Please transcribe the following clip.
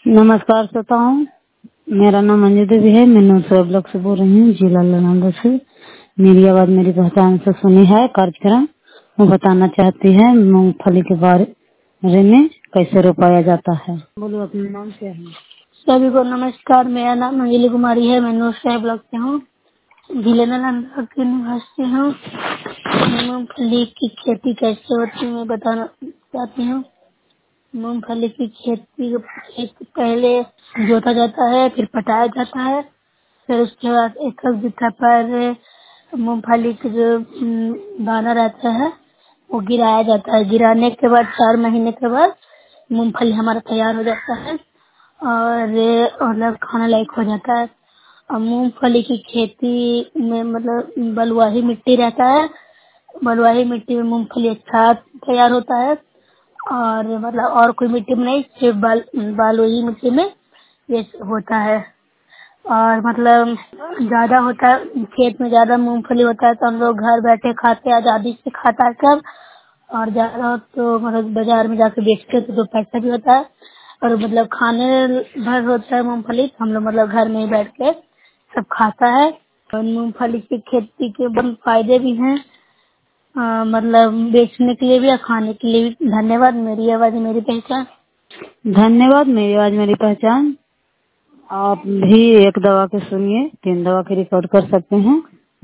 नमस्कार श्रोताओं, मेरा नाम अंजू देवी है। मैं नौसर ब्लॉक से बोल रही हूँ, जिला नालंदा से। मेरी आवाज मेरी पहचान से सुनी है कार्यक्रम वो बताना चाहती है मूंगफली के बारे में कैसे रोपाया जाता है। बोलो अपना नाम क्या है। सभी को नमस्कार। मेरा नाम अंजलि कुमारी है। मैं नौसर ब्लॉक से हूँ, जिला नालंदा के निवासी हूँ। मूंगफली की खेती कैसे होती है मैं बताना चाहती हूँ। मूंगफली की खेती पहले जोता जाता है, फिर पटाया जाता है, फिर उसके बाद एक जगह पर मूंगफली का जो दाना रहता है वो गिराया जाता है। गिराने के बाद 4 महीने के बाद मूंगफली हमारा तैयार हो जाता है और मतलब खाने लायक हो जाता है। और मूंगफली की खेती में मतलब बलुआही मिट्टी रहता है। बलुआही मिट्टी में मूंगफली अच्छा तैयार होता है और मतलब और कोई मिट्टी में नहीं, सिर्फ बलुआही मिट्टी में ये होता है। और मतलब ज्यादा होता है, खेत में ज्यादा मूंगफली होता है तो हम लोग घर बैठे खाते हैं, आजादी से खाता है सब। और ज्यादा हो तो मतलब बाजार में जाके बेचते हैं तो पैसा भी होता है। और मतलब खाने भर होता है मूंगफली तो हम लोग मतलब घर में ही बैठ के सब खाता है। और मूंगफली की खेती के बहुत फायदे भी हैं, मतलब बेचने के लिए भी और खाने के लिए भी। धन्यवाद। मेरी आवाज मेरी पहचान। धन्यवाद। मेरी आवाज मेरी पहचान। आप भी एक दवा के सुनिए, 3 दवा के रिकॉर्ड कर सकते हैं।